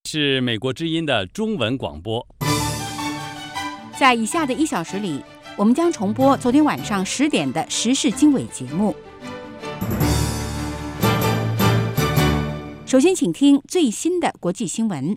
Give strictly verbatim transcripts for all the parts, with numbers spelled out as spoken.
是美国之音的中文广播。 在以下的一小时里，我们将重播昨天晚上十点的时事经纬节目。首先，请听最新的国际新闻。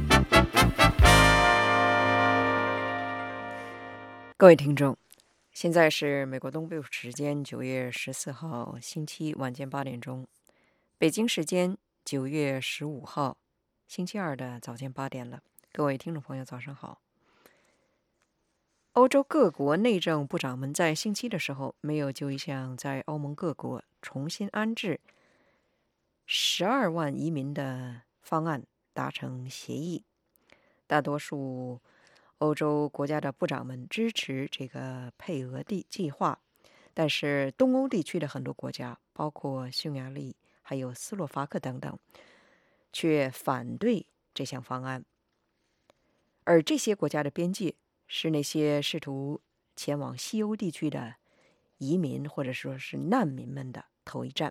各位听众，现在是美国东部时间九月十四号星期晚间八点钟，北京时间九月十五号星期二的早间八点了。各位听众朋友，早上好。欧洲各国内政部长们在星期的时候没有就一项在欧盟各国重新安置十二万移民的方案达成协议。大多数欧洲国家的部长们支持这个配额地计划，但是东欧地区的很多国家，包括匈牙利还有斯洛伐克等等，却反对这项方案。而这些国家的边界是那些试图前往西欧地区的移民或者说是难民们的头一站。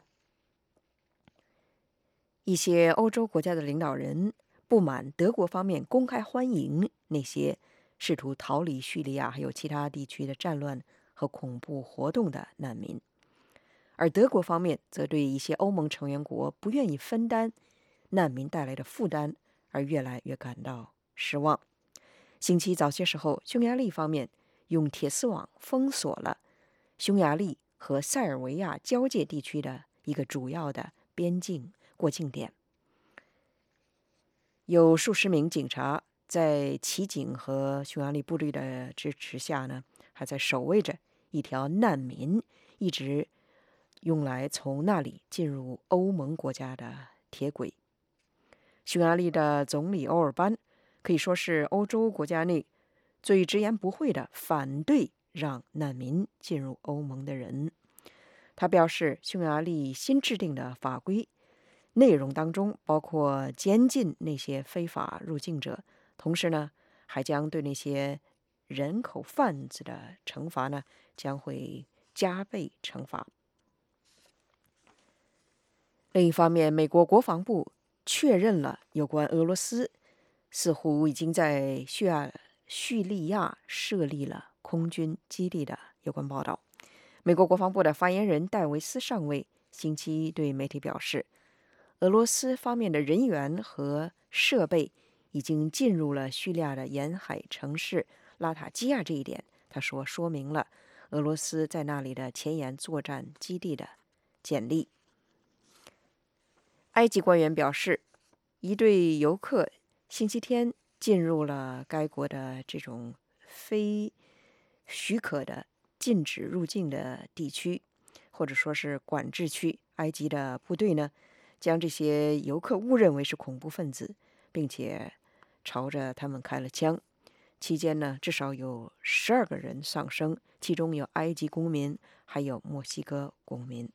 一些欧洲国家的领导人不满德国方面公开欢迎那些试图逃离叙利亚还有其他地区的战乱和恐怖活动的难民，而德国方面则对一些欧盟成员国不愿意分担难民带来的负担而越来越感到失望。星期早些时候，匈牙利方面用铁丝网封锁了匈牙利和塞尔维亚交界地区的一个主要的边境过境点，有数十名警察在骑警和匈牙利部队的支持下呢，还在守卫着一条难民一直用来从那里进入欧盟国家的铁轨。匈牙利的总理欧尔班可以说是欧洲国家内最直言不讳的反对让难民进入欧盟的人。他表示，匈牙利新制定的法规内容当中包括监禁那些非法入境者，同时呢，还将对那些人口贩子的惩罚呢，将会加倍惩罚。另一方面，美国国防部确认了有关俄罗斯似乎已经在叙亚叙利亚设立了空军基地的有关报道。美国国防部的发言人戴维斯上尉星期一对媒体表示，俄罗斯方面的人员和设备已经进入了叙利亚的沿海城市拉塔基亚，这一点他说说明了俄罗斯在那里的前沿作战基地的建立。埃及官员表示，一队游客星期天进入了该国的这种非许可的禁止入境的地区，或者说是管制区。埃及的部队呢，将这些游客误认为是恐怖分子，并且朝着他们开了枪。期间呢，至少有十二个人丧生，其中有埃及公民，还有墨西哥公民。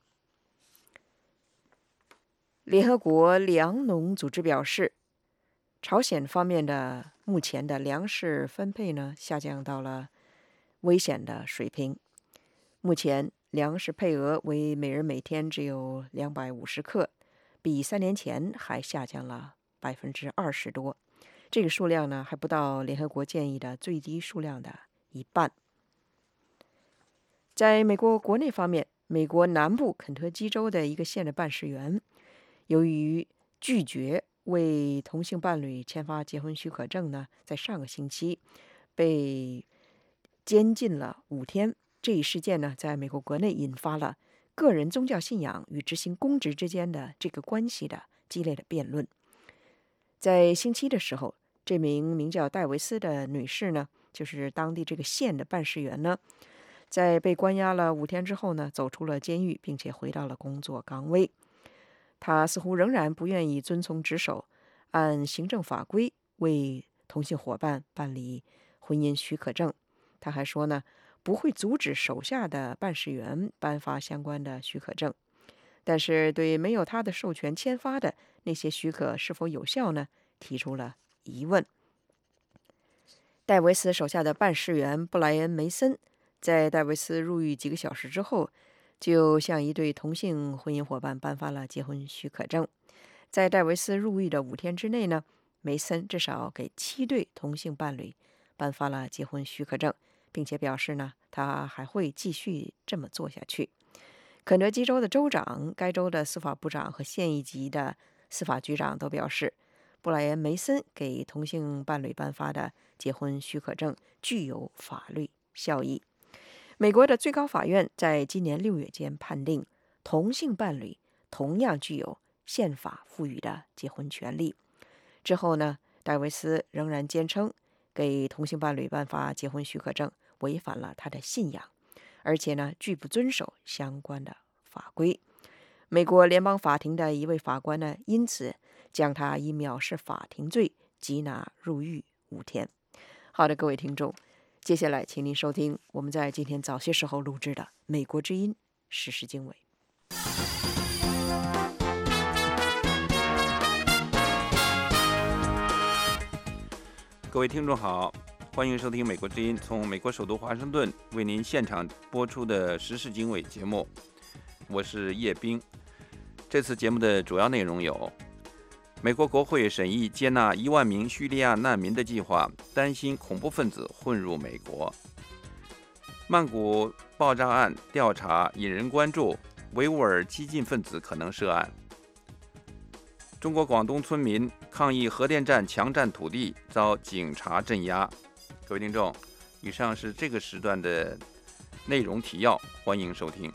联合国粮农组织表示，朝鲜方面的目前的粮食分配呢，下降到了危险的水平。目前粮食配额为每人每天只有两百五十克，比三年前还下降了百分之二十多。这个数量呢，还不到联合国建议的最低数量的一半。在美国国内方面，美国南部肯特基州的一个县的办事员，由于拒绝为同性伴侣签发结婚许可证呢，在上个星期被监禁了五天。这一事件呢，在美国国内引发了个人宗教信仰与执行公职之间的这个关系的激烈的辩论。在星期的时候，这名名叫戴维斯的女士呢，就是当地这个县的办事员呢，在被关押了五天之后呢，走出了监狱，并且回到了工作岗位。她似乎仍然不愿意遵从职守，按行政法规为同性伙伴办理婚姻许可证。她还说呢，不会阻止手下的办事员颁发相关的许可证，但是对没有他的授权签发的那些许可是否有效呢，提出了疑问。戴维斯手下的办事员布莱恩·梅森在戴维斯入狱几个小时之后，就向一对同性婚姻伙伴颁发了结婚许可证。在戴维斯入狱的五天之内呢， 梅森至少给七对同性伴侣颁发了结婚许可证，并且表示呢，他还会继续这么做下去。肯德基州的州长、该州的司法部长和县一级的司法局长都表示，布莱恩·梅森给同性伴侣颁发的结婚许可证具有法律效益。美国的最高法院在今年六月间判定，同性伴侣同样具有宪法赋予的结婚权利。之后呢，戴维斯仍然坚称给同性伴侣颁发结婚许可证违反了他的信仰，而且呢，拒不遵守相关的法规。美国联邦法庭的一位法官呢，因此将他以藐视法庭罪缉拿入狱五天。好的，各位听众，接下来请您收听我们在今天早些时候录制的《美国之音时事经纬》。 各位听众好，欢迎收听美国之音从美国首都华盛顿为您现场播出的时事经纬节目，我是叶冰。这次节目的主要内容有：美国国会审议接纳一万名叙利亚难民的计划，担心恐怖分子混入美国；曼谷爆炸案调查引人关注，维吾尔激进分子可能涉案；中国广东村民抗议核电站强占土地，遭警察镇压。各位听众，以上是这个时段的内容提要，欢迎收听。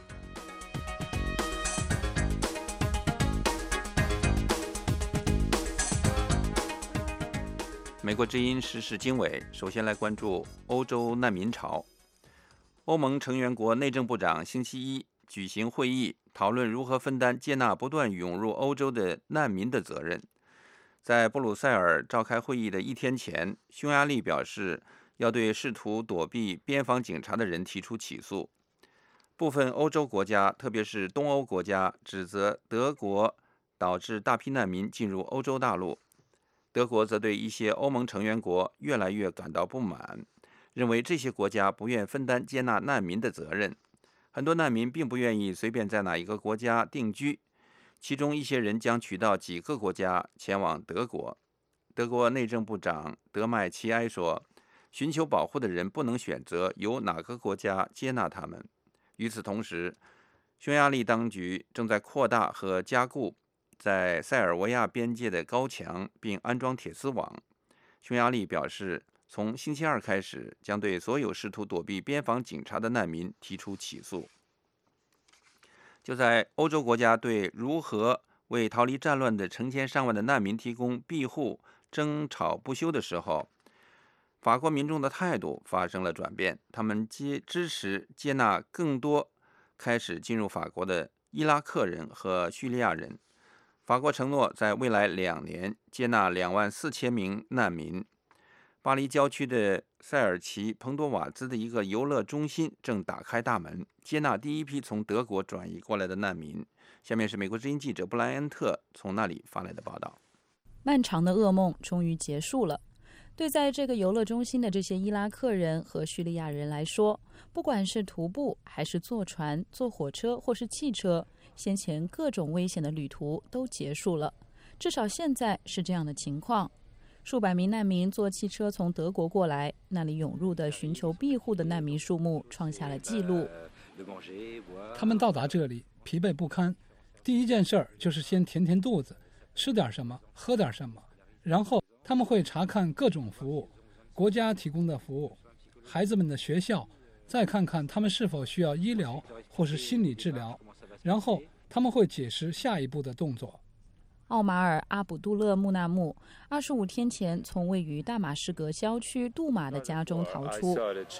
美国之音时事经纬，首先来关注欧洲难民潮。欧盟成员国内政部长星期一举行会议，讨论如何分担接纳不断涌入欧洲的难民的责任。在布鲁塞尔召开会议的一天前，匈牙利表示要对试图躲避边防警察的人提出起诉。部分欧洲国家，特别是东欧国家，指责德国导致大批难民进入欧洲大陆。德国则对一些欧盟成员国越来越感到不满，认为这些国家不愿分担接纳难民的责任。很多难民并不愿意随便在哪一个国家定居，其中一些人将取到几个国家前往德国。德国内政部长德麦齐埃说，寻求保护的人不能选择由哪个国家接纳他们。与此同时，匈牙利当局正在扩大和加固在塞尔维亚边界的高墙，并安装铁丝网。匈牙利表示，从星期二开始，将对所有试图躲避边防警察的难民提出起诉。就在欧洲国家对如何为逃离战乱的成千上万的难民提供庇护争吵不休的时候，法国民众的态度发生了转变，他们接支持接纳更多开始进入法国的伊拉克人和叙利亚人。法国承诺在未来两年接纳两万四千名难民。巴黎郊区的塞尔奇彭多瓦兹的一个游乐中心正打开大门，接纳第一批从德国转移过来的难民。下面是美国之音记者布莱恩特从那里发来的报道。 漫长的噩梦终于结束了。对在这个游乐中心的这些伊拉克人和叙利亚人来说，不管是徒步还是坐船、坐火车或是汽车，先前各种危险的旅途都结束了，至少现在是这样的情况。数百名难民坐汽车从德国过来，那里涌入的寻求庇护的难民数目创下了纪录。 他们到达这里疲惫不堪，第一件事儿就是先填填肚子，吃点什么，喝点什么，然后他们会查看各种服务，国家提供的服务，孩子们的学校，再看看他们是否需要医疗或是心理治疗，然后他们会解释下一步的动作。 奥马尔·阿卜杜勒穆纳木二十五天前从位于大马士革郊区杜马的家中逃出。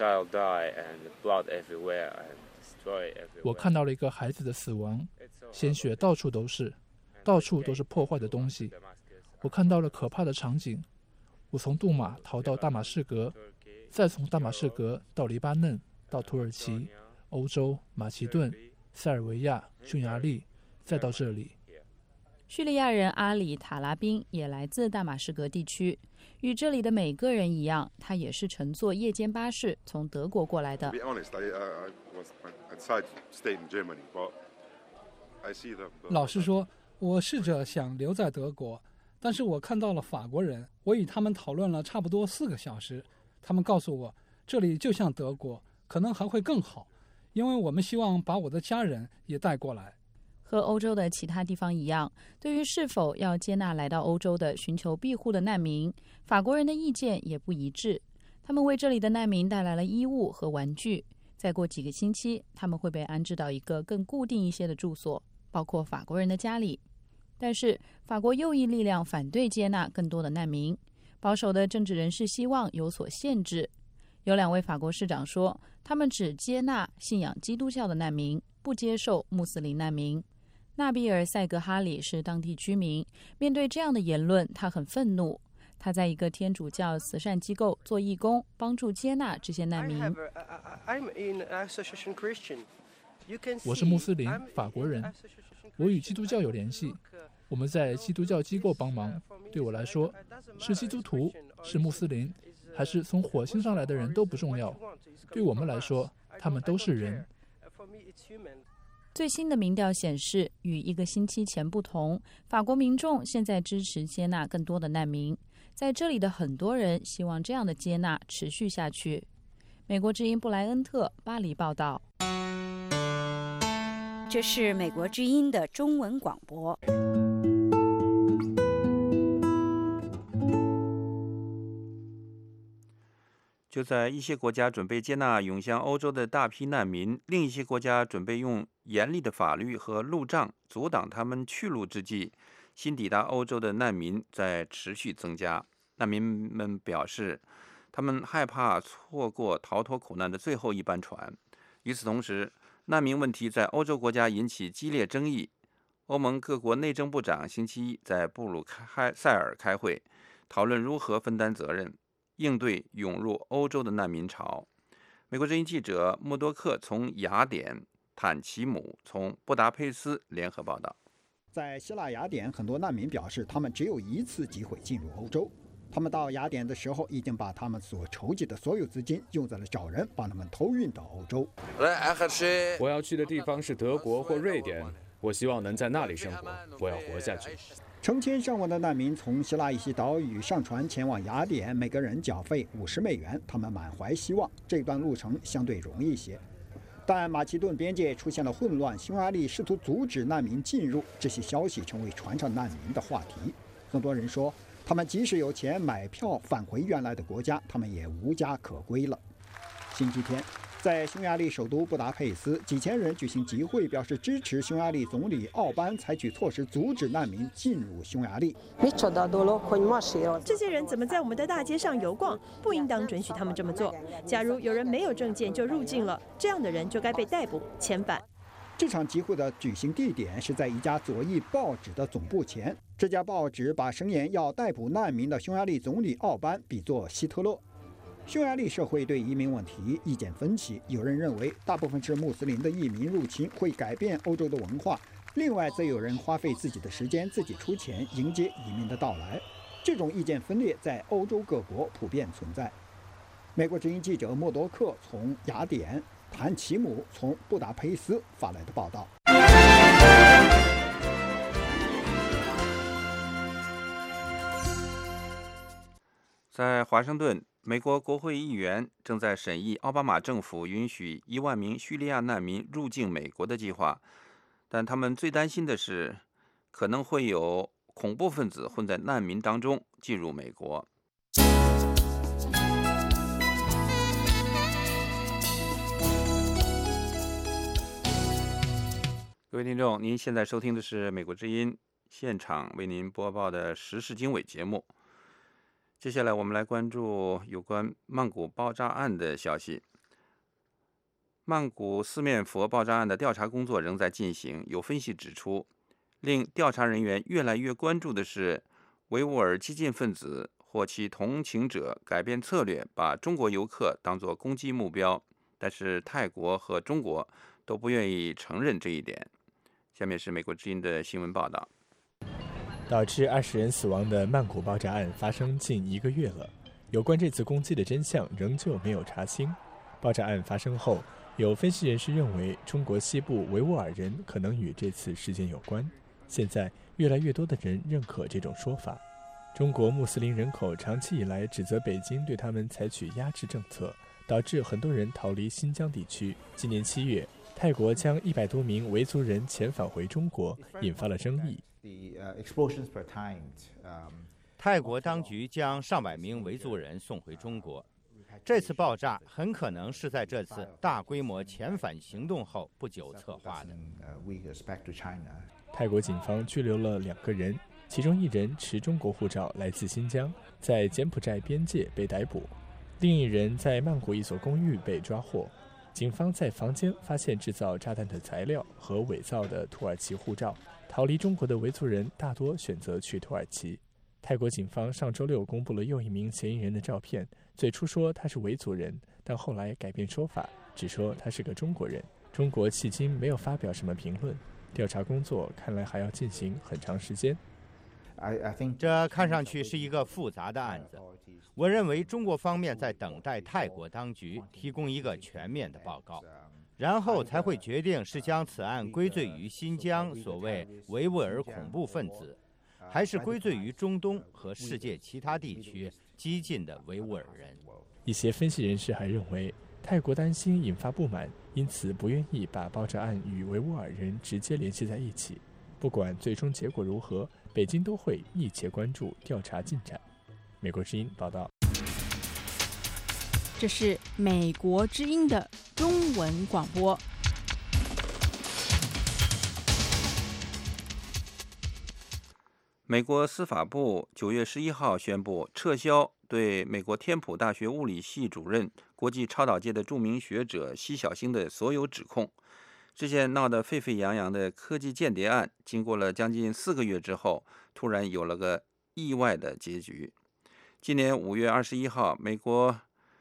我看到了一个孩子的死亡，鲜血到处都是，到处都是破坏的东西。我看到了可怕的场景。我从杜马逃到大马士革，再从大马士革到黎巴嫩，到土耳其、欧洲、马其顿、塞尔维亚、匈牙利，再到这里。 叙利亚人阿里·塔拉宾也来自大马士革地区，与这里的每个人一样，他也是乘坐夜间巴士从德国过来的。 老实说，我试着想留在德国， 但是我看到了法国人，我与他们讨论了差不多四个小时，他们告诉我，这里就像德国，可能还会更好，因为我们希望把我的家人也带过来。 和欧洲的其他地方一样，对于是否要接纳来到欧洲的寻求庇护的难民，法国人的意见也不一致。他们为这里的难民带来了衣物和玩具，再过几个星期，他们会被安置到一个更固定一些的住所，包括法国人的家里。但是法国右翼力量反对接纳更多的难民，保守的政治人士希望有所限制。有两位法国市长说，他们只接纳信仰基督教的难民，不接受穆斯林难民。纳比尔·塞格哈里是当地居民，面对这样的言论，他很愤怒。他在一个天主教慈善机构做义工，帮助接纳这些难民。 我是穆斯林，法国人，我与基督教有联系，我们在基督教机构帮忙。对我来说，是基督徒，是穆斯林，还是从火星上来的人都不重要。对我们来说，他们都是人。 最新的民调显示，与一个星期前不同，法国民众现在支持接纳更多的难民。在这里的很多人希望这样的接纳持续下去。美国之音布莱恩特巴黎报道。 这是美国之音的中文广播。 就在一些国家准备接纳涌向欧洲的大批难民，另一些国家准备用严厉的法律和路障阻挡他们去路之际，新抵达欧洲的难民在持续增加。难民们表示，他们害怕错过逃脱苦难的最后一班船。与此同时，难民问题在欧洲国家引起激烈争议。欧盟各国内政部长星期一在布鲁塞尔开会，讨论如何分担责任，应对涌入欧洲的难民潮。美国之音记者默多克从雅典、坦奇姆从布达佩斯联合报道。 在希腊雅典，很多难民表示他们只有一次机会进入欧洲。他们到雅典的时候，已经把他们所筹集的所有资金用在了找人把他们偷运到欧洲。 我要去的地方是德国或瑞典，我希望能在那里生活，我要活下去。 成千上万的难民从希腊一些岛屿上船前往雅典，每个人缴费五十美元。他们满怀希望，这段路程相对容易一些。但马其顿边界出现了混乱，匈牙利试图阻止难民进入，这些消息成为船上难民的话题。很多人说，他们即使有钱买票返回原来的国家，他们也无家可归了。星期天，在匈牙利首都布达佩斯，几千人举行集会，表示支持匈牙利总理奥班采取措施阻止难民进入匈牙利。 这些人怎么在我们的大街上游逛？不应当准许他们这么做。假如有人没有证件就入境了，这样的人就该被逮捕、遣返。 这场集会的举行地点是在一家左翼报纸的总部前。这家报纸把声言要逮捕难民的匈牙利总理奥班比作希特勒。匈牙利社会对移民问题意见分歧，有人认为大部分是穆斯林的移民入侵会改变欧洲的文化，另外则有人花费自己的时间自己出钱迎接移民的到来。这种意见分裂在欧洲各国普遍存在。美国之音记者默多克从雅典，谭奇姆从布达佩斯发来的报道。 在华盛顿，美国国会议员正在审议奥巴马政府允许一万名叙利亚难民入境美国的计划，但他们最担心的是，可能会有恐怖分子混在难民当中进入美国。各位听众，您现在收听的是美国之音现场为您播报的时事经纬节目。接下来我们来关注有关曼谷爆炸案的消息。曼谷四面佛爆炸案的调查工作仍在进行，有分析指出，令调查人员越来越关注的是维吾尔激进分子或其同情者改变策略，把中国游客当作攻击目标，但是泰国和中国都不愿意承认这一点。下面是美国之音的新闻报道。 导致二十人死亡的曼谷爆炸案发生近一个月了，有关这次攻击的真相仍旧没有查清。爆炸案发生后，有分析人士认为中国西部维吾尔人可能与这次事件有关。现在越来越多的人认可这种说法。 中国穆斯林人口长期以来指责北京对他们采取压制政策，导致很多人逃离新疆地区。今年七月，泰国将一百多名维族人遣返回中国，引发了争议。 泰国当局将上百名维族人送回中国。这次爆炸很可能是在这次大规模遣返行动后不久策划的。 泰国警方拘留了两个人，其中一人持中国护照，来自新疆，在柬埔寨边界被逮捕；另一人在曼谷一所公寓被抓获。警方在房间发现制造炸弹的材料和伪造的土耳其护照。逃离中国的维族人大多选择去土耳其。泰国警方上周六公布了又一名嫌疑人的照片，最初说他是维族人，但后来改变说法，只说他是个中国人。中国迄今没有发表什么评论，调查工作看来还要进行很长时间。 这看上去是一个复杂的案子，我认为中国方面在等待泰国当局提供一个全面的报告，然后才会决定是将此案归罪于新疆所谓维吾尔恐怖分子，还是归罪于中东和世界其他地区激进的维吾尔人。 一些分析人士还认为，泰国担心引发不满，因此不愿意把爆炸案与维吾尔人直接联系在一起。不管最终结果如何，北京都会密切关注调查进展。美国之音报道。 这是美国之音的中文广播。 美国司法部九月十一号宣布撤销对美国天普大学物理系主任、国际超导界的著名学者奚晓星的所有指控。这件闹得沸沸扬扬的科技间谍案，经过了将近四个月之后，突然有了个意外的结局。今年五月二十一号，美国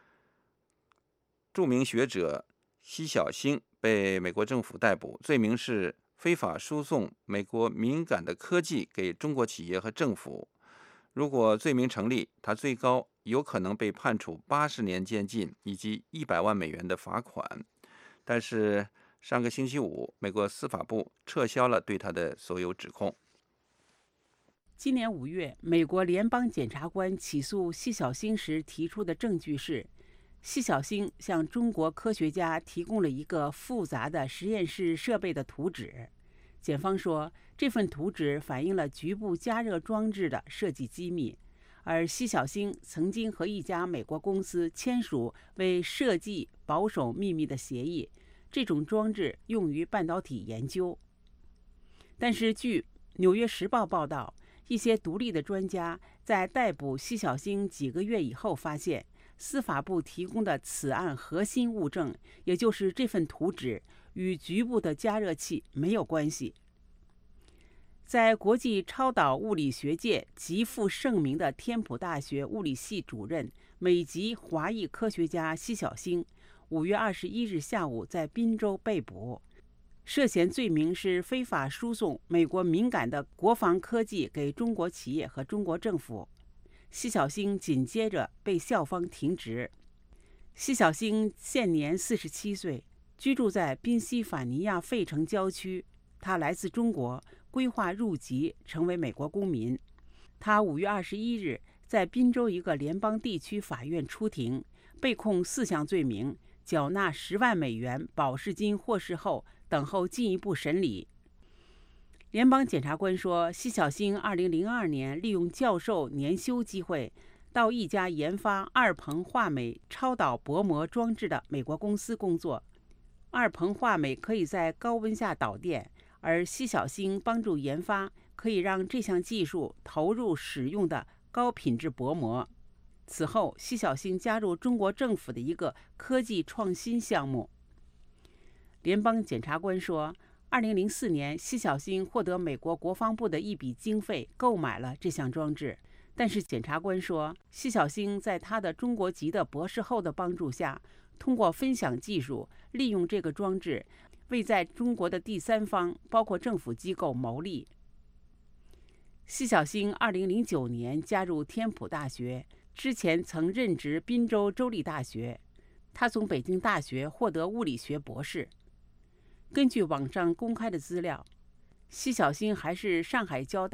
著名学者奚晓星被美国政府逮捕，罪名是非法输送美国敏感的科技给中国企业和政府。如果罪名成立，他最高有可能被判处八十年监禁以及一百万美元的罚款。但是上个星期五，美国司法部撤销了对他的所有指控。 今年五月，美国联邦检察官起诉奚晓星时提出的证据是，奚晓星向中国科学家提供了一个复杂的实验室设备的图纸。检方说，这份图纸反映了局部加热装置的设计机密，而奚晓星曾经和一家美国公司签署为设计保守秘密的协议。这种装置用于半导体研究。但是据《纽约时报》报道，一些独立的专家在逮捕奚晓星几个月以后发现，司法部提供的此案核心物证，也就是这份图纸，与局部的加热器没有关系。在国际超导物理学界极负盛名的天普大学物理系主任、美籍华裔科学家奚晓星，五月二十一日下午在宾州被捕，涉嫌罪名是非法输送美国敏感的国防科技给中国企业和中国政府。奚晓星紧接着被校方停职。奚晓星现年四十七岁，居住在宾夕法尼亚费城郊区。他来自中国，规划入籍成为美国公民。他五月二十一日在宾州一个联邦地区法院出庭，被控四项罪名，缴纳十万美元保释金获释后，等候进一步审理。联邦检察官说，奚晓星二零零二年利用教授年休机会，到一家研发二硼化镁超导薄膜装置的美国公司工作。二硼化镁可以在高温下导电，而奚晓星帮助研发可以让这项技术投入使用的高品质薄膜。此后，奚晓星加入中国政府的一个科技创新项目。联邦检察官说，二零零四年，奚晓星获得美国国防部的一笔经费，购买了这项装置。但是检察官说，奚晓星在他的中国籍的博士后的帮助下，通过分享技术，利用这个装置，为在中国的第三方，包括政府机构牟利。奚晓星二零零九年加入天普大学，之前曾任职宾州州立大学，他从北京大学获得物理学博士。根据网上公开的资料，奚晓星还是上海交大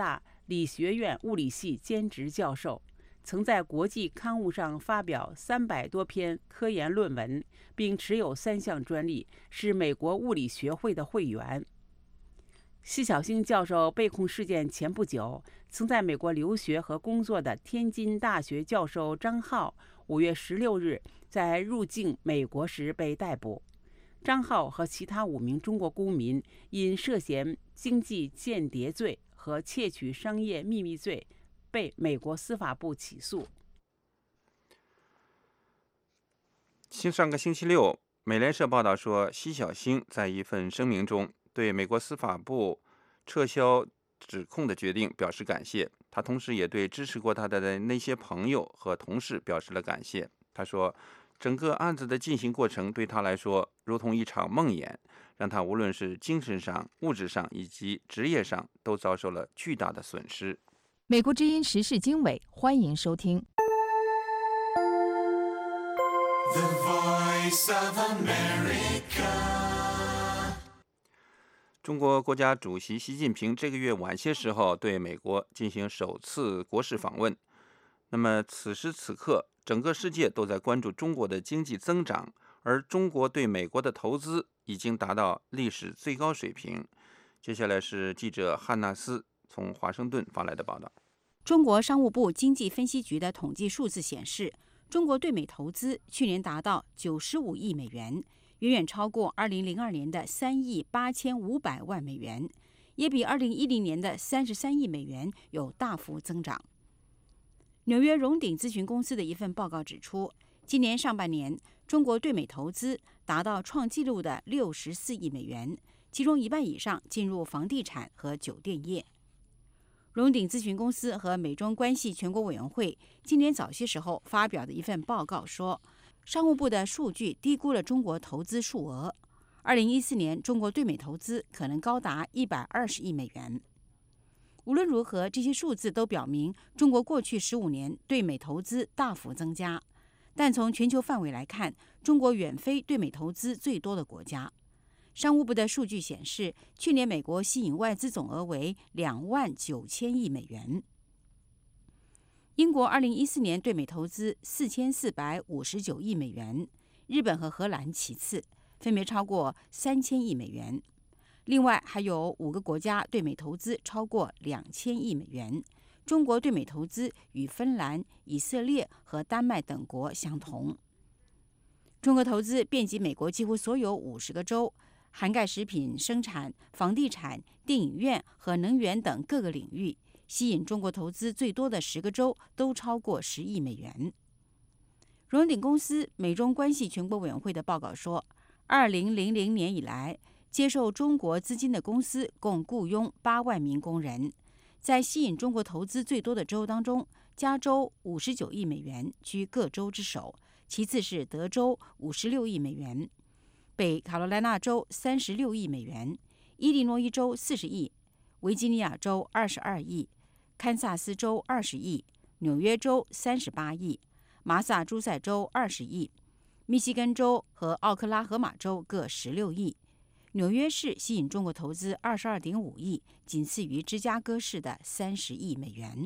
理学院物理系兼职教授，曾在国际刊物上发表三百多篇科研论文，并持有三项专利，是美国物理学会的会员。奚晓星教授被控事件前不久，曾在美国留学和工作的天津大学教授张浩，五月十六日在入境美国时被逮捕。张浩和其他五名中国公民因涉嫌经济间谍罪和窃取商业秘密罪，被美国司法部起诉。 上个星期六，美联社报道说，奚晓星在一份声明中对美国司法部撤销指控的决定表示感谢。他同时也对支持过他的那些朋友和同事表示了感谢。他说，整个案子的进行过程对他来说如同一场梦魇，让他无论是精神上、物质上以及职业上都遭受了巨大的损失。 美国之音时事经纬，欢迎收听。 The Voice of America。 中国国家主席习近平这个月晚些时候对美国进行首次国事访问。那么此时此刻，整个世界都在关注中国的经济增长，而中国对美国的投资已经达到历史最高水平。接下来是记者汉纳斯从华盛顿发来的报道。 中国商务部经济分析局的统计数字显示，中国对美投资去年达到九十五亿美元，远远超过二零零二年的三亿八千五百万美元，也比二零一零年的三十三亿美元有大幅增长。纽约荣鼎咨询公司的一份报告指出，今年上半年中国对美投资达到创纪录的六十四亿美元，其中一半以上进入房地产和酒店业。荣鼎咨询公司和美中关系全国委员会今年早些时候发表的一份报告说，商务部的数据低估了中国投资数额。二零一四年，中国对美投资可能高达一百二十亿美元。无论如何，这些数字都表明中国过去十五年对美投资大幅增加。但从全球范围来看，中国远非对美投资最多的国家。商务部的数据显示，去年美国吸引外资总额为两万九千亿美元。英国二零一四年对美投资四千四百五十九亿美元，日本和荷兰其次，分别超过三千亿美元。另外还有五个国家对美投资超过两千亿美元。中国对美投资与芬兰、以色列和丹麦等国相同。中国投资遍及美国几乎所有五十个州，涵盖食品生产、房地产、电影院和能源等各个领域。吸引中国投资最多的十个州都超过十亿美元。荣鼎公司美中关系全国委员会的报告说，二零零零年以来，接受中国资金的公司共雇佣八万名工人。在吸引中国投资最多的州当中，加州五十九亿美元居各州之首，其次是德州五十六亿美元，北卡罗来纳州三十六亿美元，伊利诺伊州四十亿，维吉尼亚州二十二亿，堪萨斯州二十亿，纽约州三十八亿，麻萨诸塞州二十亿，密西根州和奥克拉荷马州各十六亿。纽约市吸引中国投资二十二点五亿，仅次于芝加哥市的三十亿美元。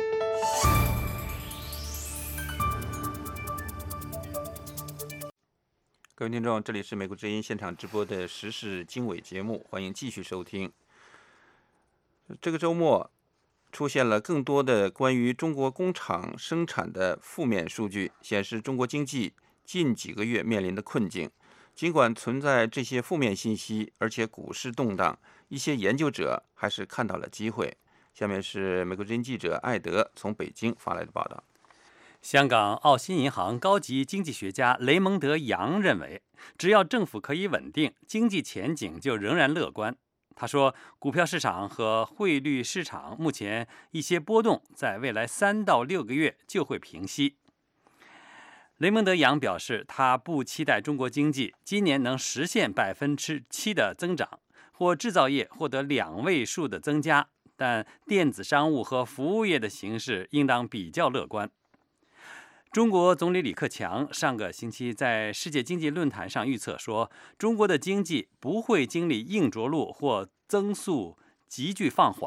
各位听众，这里是美国之音现场直播的时事经纬节目，欢迎继续收听。这个周末出现了更多的关于中国工厂生产的负面数据，显示中国经济近几个月面临的困境。尽管存在这些负面信息，而且股市动荡，一些研究者还是看到了机会。下面是美国之音记者艾德从北京发来的报道。 香港澳新银行高级经济学家雷蒙德·杨认为，只要政府可以稳定，经济前景就仍然乐观。他说，股票市场和汇率市场目前一些波动，在未来三到六个月就会平息。雷蒙德·杨表示，他不期待中国经济今年能实现百分之七的增长，或制造业获得两位数的增加，但电子商务和服务业的形势应当比较乐观。中国总理李克强上个星期在世界经济论坛上预测说，中国的经济不会经历硬着陆或增速急剧放缓，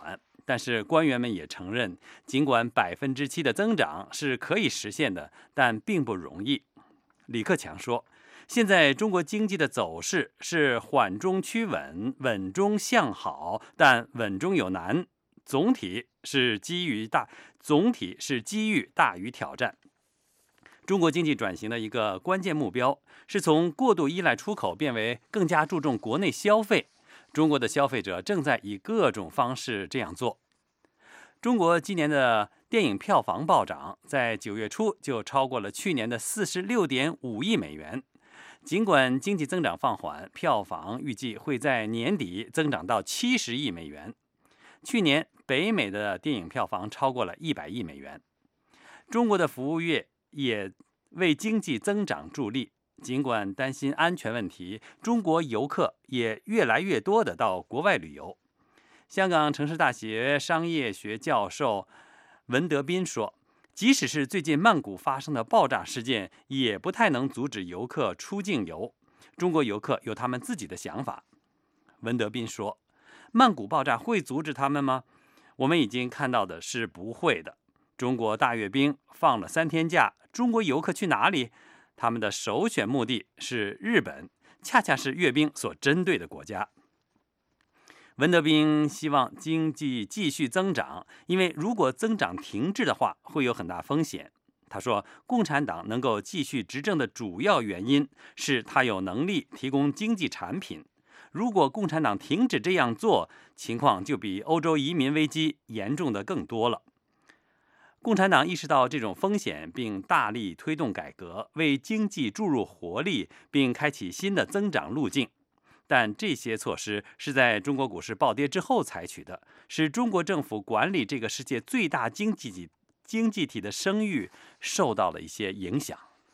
但是官员们也承认，尽管百分之七的增长是可以实现的，但并不容易。李克强说，现在中国经济的走势是缓中趋稳，稳中向好，但稳中有难，总体是机遇大，总体是机遇大于挑战。中国经济转型的一个关键目标是从过度依赖出口变为更加注重国内消费。中国的消费者正在以各种方式这样做。中国今年的电影票房暴涨，在九月初就超过了去年的四十六点五亿美元。尽管经济增长放缓，票房预计会在年底增长到七十亿美元。去年北美的电影票房超过了一百亿美元。中国的服务业也为经济增长助力。尽管担心安全问题，中国游客也越来越多的到国外旅游。香港城市大学商业学教授文德斌说，即使是最近曼谷发生的爆炸事件，也不太能阻止游客出境游。中国游客有他们自己的想法。文德斌说，曼谷爆炸会阻止他们吗？我们已经看到的是不会的。中国大阅兵放了三天假，中国游客去哪里？他们的首选目的是日本，恰恰是阅兵所针对的国家。文德斌希望经济继续增长，因为如果增长停滞的话，会有很大风险。他说，共产党能够继续执政的主要原因是他有能力提供经济产品。如果共产党停止这样做，情况就比欧洲移民危机严重的更多了。共产党意识到这种风险，并大力推动改革，为经济注入活力，并开启新的增长路径。但这些措施是在中国股市暴跌之后采取的，使中国政府管理这个世界最大经济体经济体的声誉受到了一些影响。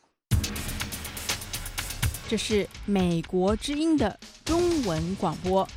这是美国之音的中文广播。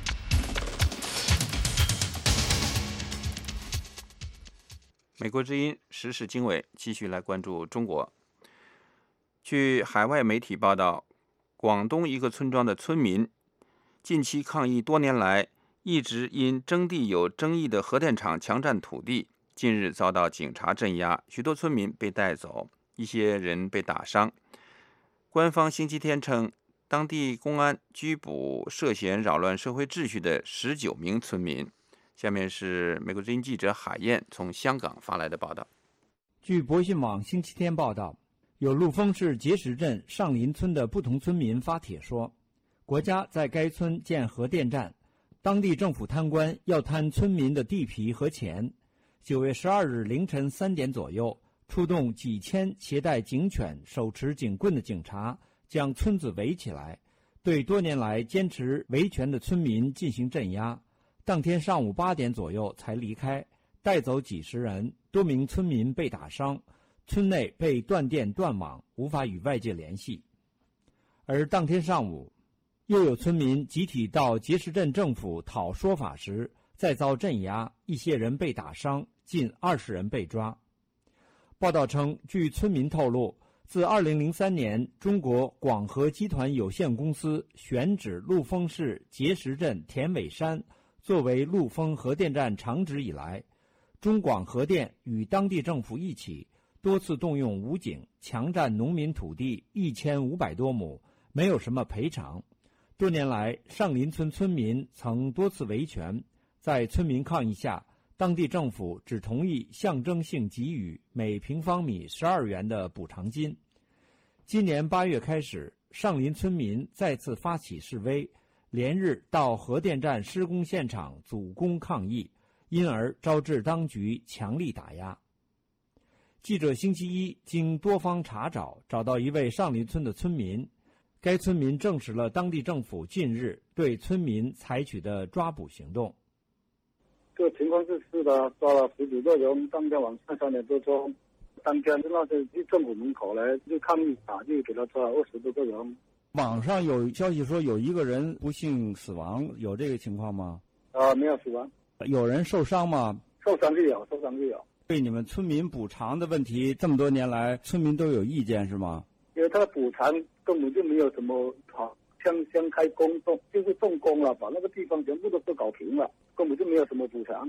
美国之音时事经纬继续来关注中国。据海外媒体报道，广东一个村庄的村民近期抗议多年来一直因征地有争议的核电厂强占土地，近日遭到警察镇压，许多村民被带走，一些人被打伤。官方星期天称，当地公安拘捕涉嫌扰乱社会秩序的十九名村民。下面是美国之音记者海燕从香港发来的报道。 据博信网星期天报道，有陆丰市碣石镇上林村的不同村民发帖说，国家在该村建核电站，当地政府贪官要贪村民的地皮和钱。九月十二日凌晨三点左右，出动几千携带警犬、手持警棍的警察，将村子围起来，对多年来坚持维权的村民进行镇压。当天上午八点左右才离开，带走几十人，多名村民被打伤，村内被断电断网，无法与外界联系。而当天上午，又有村民集体到碣石镇政府讨说法时，再遭镇压，一些人被打伤，近二十人被抓。报道称，据村民透露，自二零零三年中国广核集团有限公司选址陆丰市碣石镇田尾山作为陆丰核电站厂址以来，中广核电与当地政府一起多次动用武警强占农民土地一千五百多亩，没有什么赔偿。多年来，上林村村民曾多次维权，在村民抗议下，当地政府只同意象征性给予每平方米十二元的补偿金。今年八月开始，上林村民再次发起示威，连日到核电站施工现场阻工抗议，因而招致当局强力打压。记者星期一经多方查找，找到一位上林村的村民，该村民证实了当地政府近日对村民采取的抓捕行动。 这个情况是是的，抓了十几个人，当天晚上三点多钟，当天那是去政府门口来就抗议啊，就给他抓了二十多个人。 网上有消息说有一个人不幸死亡，有这个情况吗？ 啊，没有死亡。 有人受伤吗？ 受伤是有，受伤是有。 对你们村民补偿的问题，这么多年来村民都有意见是吗？ 因为他的补偿根本就没有什么好，像像开工动就是动工了，把那个地方全部都是搞平了，根本就没有什么补偿。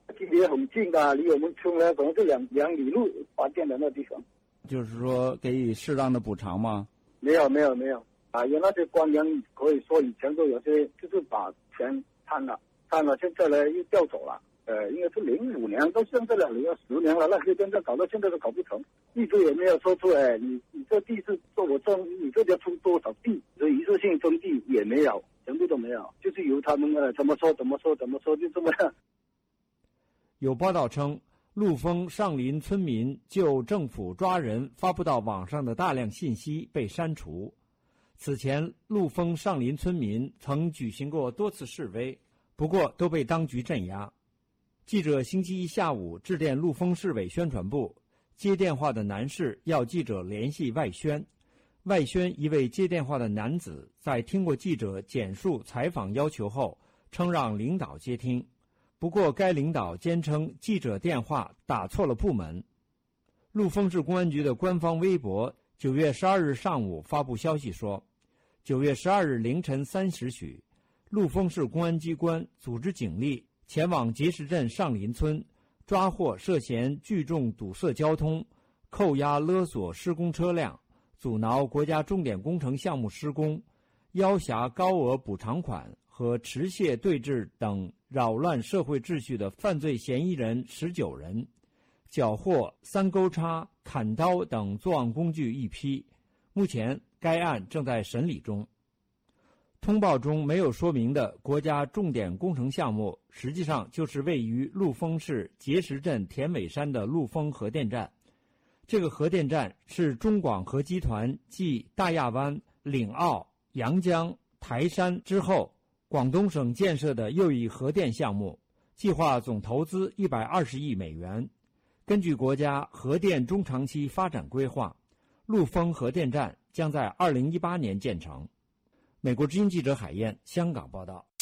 距离很近的，离我们村呢可能是两两里路发电的那地方。 就是说给予适当的补偿吗？ 没有没有没有啊！有那些官员可以说以前都有些就是把钱贪了，贪了，现在呢又调走了。呃，应该是零五年到现在了，有十年了，那些现在搞到现在都搞不成，地主也没有说出来，你你这地是做我种，你这要出多少地？所以一次性征地也没有，全部都没有，就是由他们呃怎么说怎么说怎么说，就这么样。 有报道称，陆丰上林村民就政府抓人发布到网上的大量信息被删除。此前，陆丰上林村民曾举行过多次示威，不过都被当局镇压。记者星期一下午致电陆丰市委宣传部，接电话的男士要记者联系外宣。外宣一位接电话的男子在听过记者简述采访要求后，称让领导接听。不过该领导坚称记者电话打错了部门。陆丰市公安局的官方微博九月十二日上午发布消息说，九月十二日凌晨三时许，陆丰市公安机关组织警力前往碣石镇上林村，抓获涉嫌聚众堵塞交通、扣押勒索施工车辆、阻挠国家重点工程项目施工、要挟高额补偿款和持械对峙等扰乱社会秩序的犯罪嫌疑人十九人，缴获三钩叉、砍刀等作案工具一批。目前该案正在审理中。通报中没有说明的国家重点工程项目，实际上就是位于陆丰市碣石镇田尾山的陆丰核电站。这个核电站是中广核集团继大亚湾、岭澳、阳江、台山之后，广东省建设的又一核电项目，计划总投资一百二十亿美元。根据国家核电中长期发展规划，陆丰核电站将在二零一八年建成。美国之音记者海燕，香港报道。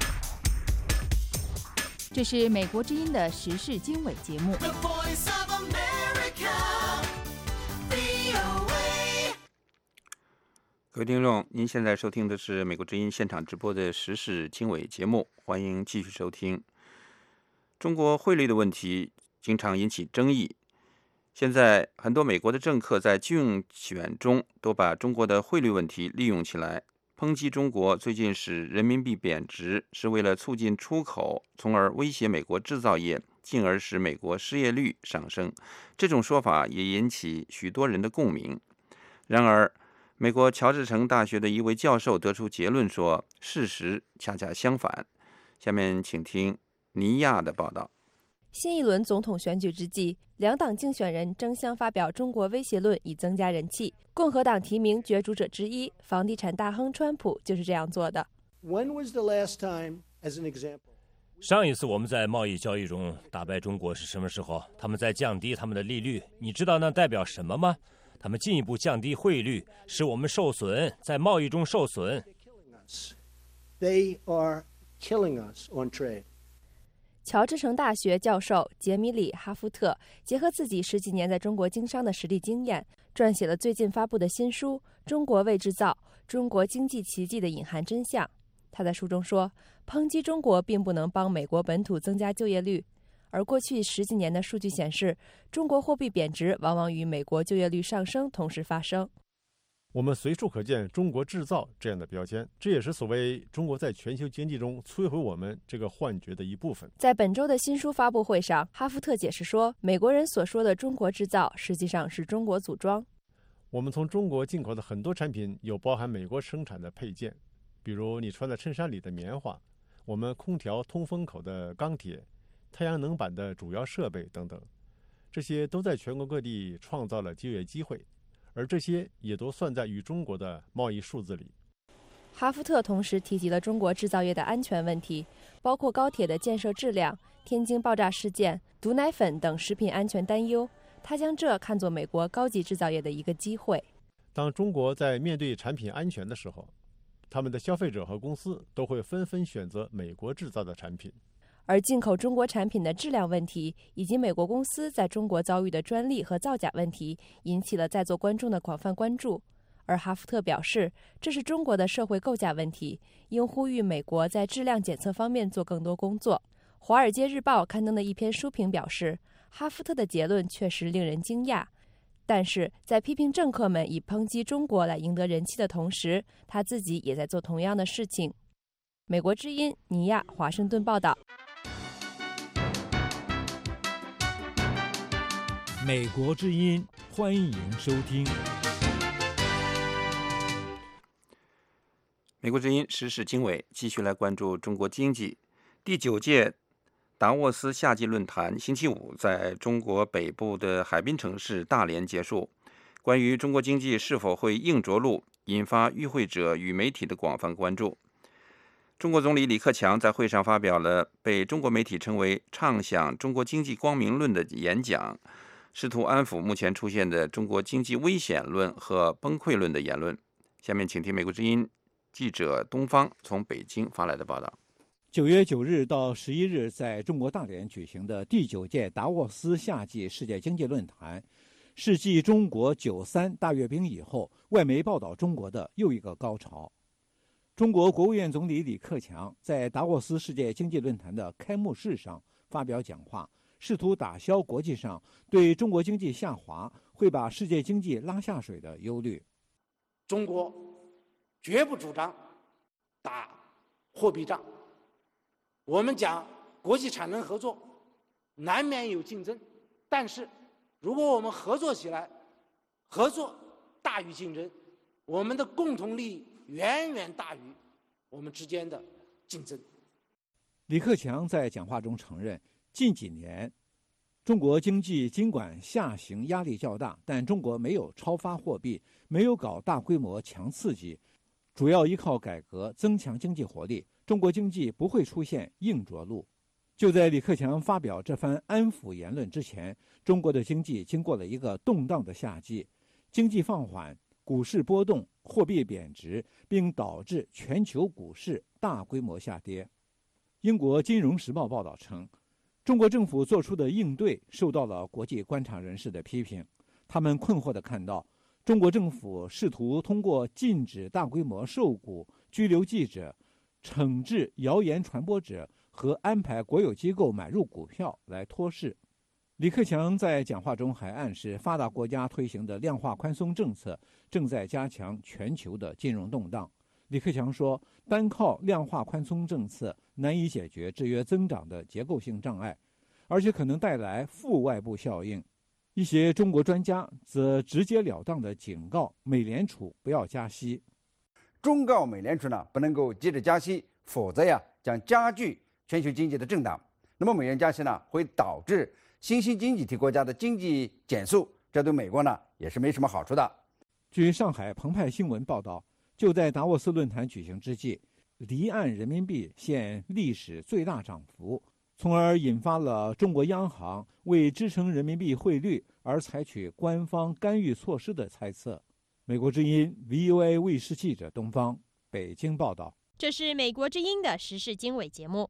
这是美国之音的时事经纬节目。 各位听众，您现在收听的是美国之音现场直播的时事经纬节目，欢迎继续收听。中国汇率的问题经常引起争议，现在很多美国的政客在竞选中都把中国的汇率问题利用起来，抨击中国最近使人民币贬值是为了促进出口，从而威胁美国制造业，进而使美国失业率上升。这种说法也引起许多人的共鸣。然而，美国乔治城大学的一位教授得出结论说，事实恰恰相反。下面请听尼亚的报道。 新一轮总统选举之际，两党竞选人争相发表中国威胁论以增加人气。共和党提名角逐者之一，房地产大亨川普就是这样做的。 When was the last time, as an example? 上一次我们在贸易交易中打败中国是什么时候？他们在降低他们的利率，你知道那代表什么吗？他们进一步降低汇率，使我们受损，在贸易中受损。 They are killing us on trade. 乔治城大学教授杰米里·哈夫特结合自己十几年在中国经商的实地经验，撰写了最近发布的新书《中国未制造：中国经济奇迹的隐含真相》。他在书中说，抨击中国并不能帮美国本土增加就业率，而过去十几年的数据显示，中国货币贬值往往与美国就业率上升同时发生。 我们随处可见中国制造这样的标签，这也是所谓中国在全球经济中摧毁我们这个幻觉的一部分。 在本周的新书发布会上，哈夫特解释说，美国人所说的中国制造实际上是中国组装。 我们从中国进口的很多产品有包含美国生产的配件，比如你穿在衬衫里的棉花，我们空调通风口的钢铁，太阳能板的主要设备等等，这些都在全国各地创造了就业机会，而这些也都算在与中国的贸易数字里。 哈夫特同时提及了中国制造业的安全问题，包括高铁的建设质量、天津爆炸事件、毒奶粉等食品安全担忧。他将这看作美国高级制造业的一个机会。 当中国在面对产品安全的时候，他们的消费者和公司都会纷纷选择美国制造的产品。 而进口中国产品的质量问题，以及美国公司在中国遭遇的专利和造假问题，引起了在座观众的广泛关注。而哈夫特表示，这是中国的社会构架问题，应呼吁美国在质量检测方面做更多工作。 华尔街日报》刊登的一篇书评表示，哈夫特的结论确实令人惊讶，但是在批评政客们以抨击中国来赢得人气的同时，他自己也在做同样的事情。美国之音尼亚华盛顿报道。 美国之音，欢迎收听。 美国之音时事经纬继续来关注中国经济。第九届达沃斯夏季论坛星期五在中国北部的海滨城市大连结束。关于中国经济是否会硬着陆，引发与会者与媒体的广泛关注。中国总理李克强在会上发表了被中国媒体称为畅想中国经济光明论的演讲，试图安抚目前出现的中国经济危险论和崩溃论的言论。下面请听美国之音记者东方从北京发来的报道。 九月九日到十一日在中国大连举行的第九届达沃斯夏季世界经济论坛，是继中国九三大阅兵以后，外媒报道中国的又一个高潮。中国国务院总理李克强在达沃斯世界经济论坛的开幕式上发表讲话，试图打消国际上对中国经济下滑会把世界经济拉下水的忧虑。 中国绝不主张打货币仗。我们讲国际产能合作，难免有竞争，但是如果我们合作起来，合作大于竞争，我们的共同利益远远大于我们之间的竞争。 李克强在讲话中承认，近几年中国经济尽管下行压力较大，但中国没有超发货币，没有搞大规模强刺激，主要依靠改革增强经济活力，中国经济不会出现硬着陆。就在李克强发表这番安抚言论之前，中国的经济经过了一个动荡的夏季，经济放缓，股市波动，货币贬值，并导致全球股市大规模下跌。英国《金融时报》报道称，中国政府做出的应对受到了国际观察人士的批评，他们困惑地看到，中国政府试图通过禁止大规模售股、拘留记者、惩治谣言传播者和安排国有机构买入股票来托市。李克强在讲话中还暗示，发达国家推行的量化宽松政策正在加强全球的金融动荡。李克强说，单靠量化宽松政策难以解决制约增长的结构性障碍，而且可能带来负外部效应。一些中国专家则直截了当地警告美联储不要加息。 忠告美联储呢不能够急着加息，否则呀将加剧全球经济的震荡。那么美元加息呢会导致新兴经济体国家的经济减速，这对美国呢也是没什么好处的。 据上海澎湃新闻报道，就在达沃斯论坛举行之际，离岸人民币现历史最大涨幅，从而引发了中国央行为支撑人民币汇率而采取官方干预措施的猜测。美国之音 V O A 卫视记者东方北京报道。 这是美国之音的时事经纬节目。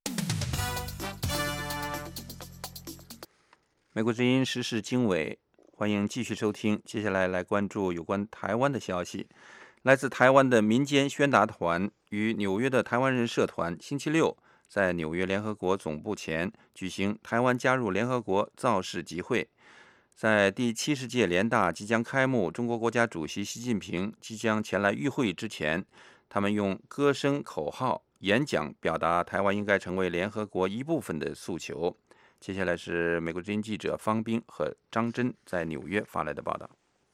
美国之音时事经纬，欢迎继续收听。接下来来关注有关台湾的消息。来自台湾的民间宣达团与纽约的台湾人社团星期六在纽约联合国总部前举行台湾加入联合国造势集会。在第七十届联大即将开幕，中国国家主席习近平即将前来与会之前，他们用歌声、口号、演讲表达台湾应该成为联合国一部分的诉求。接下来是美国之音记者方斌和张真在纽约发来的报道。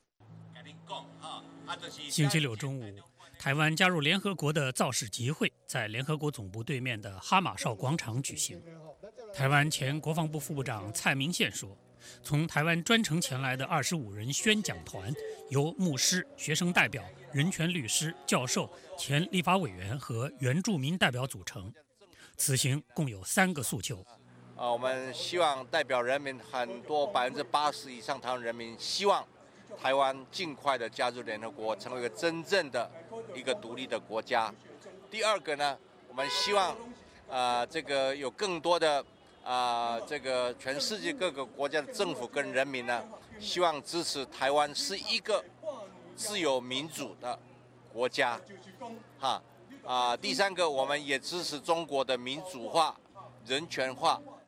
星期六中午，台湾加入联合国的造势集会在联合国总部对面的哈马哨广场举行。台湾前国防部副部长蔡明宪说，从台湾专程前来的二十五人宣讲团，由牧师、学生代表、人权律师、教授、前立法委员和原住民代表组成。此行共有三个诉求。 呃，我们希望代表人民很多百分之八十以上台湾人民希望台湾尽快的加入联合国，成为一个真正的一个独立的国家。第二个呢，我们希望呃这个有更多的啊、呃、这个全世界各个国家的政府跟人民呢，希望支持台湾是一个自由民主的国家，哈啊、呃。第三个，我们也支持中国的民主化、人权化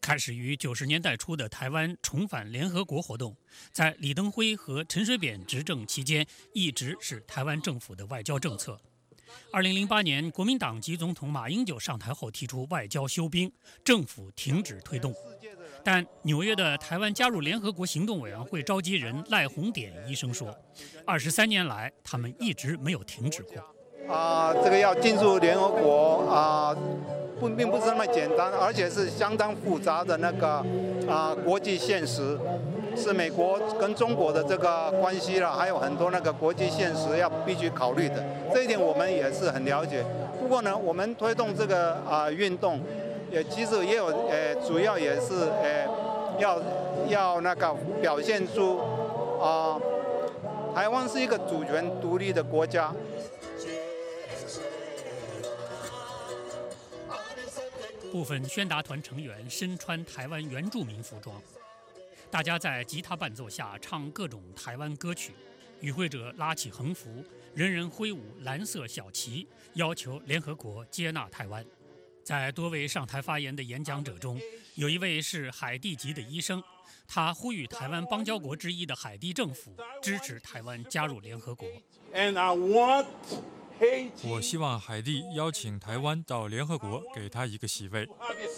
开始于九十年代初的台湾重返联合国活动，在李登辉和陈水扁执政期间，一直是台湾政府的外交政策。二零零八年，国民党籍总统马英九上台后提出外交休兵，政府停止推动。但纽约的台湾加入联合国行动委员会召集人赖鸿典医生说，二十三年来他们一直没有停止过。 啊、呃，这个要进入联合国啊。呃不，并不是那么简单，而且是相当复杂的那个啊、呃、国际现实，是美国跟中国的这个关系了，还有很多那个国际现实要必须考虑的。这一点我们也是很了解。不过呢，我们推动这个啊、呃、运动，也其实也有呃，主要也是呃要要那个表现出啊、呃，台湾是一个主权独立的国家。 部分宣达团成员身穿台湾原住民服装，大家在吉他伴奏下唱各种台湾歌曲。与会者拉起横幅，人人挥舞蓝色小旗，要求联合国接纳台湾。在多位上台发言的演讲者中，有一位是海地籍的医生，他呼吁台湾邦交国之一的海地政府支持台湾加入联合国。 And I want我希望海地邀请台湾到联合国，给他一个席位。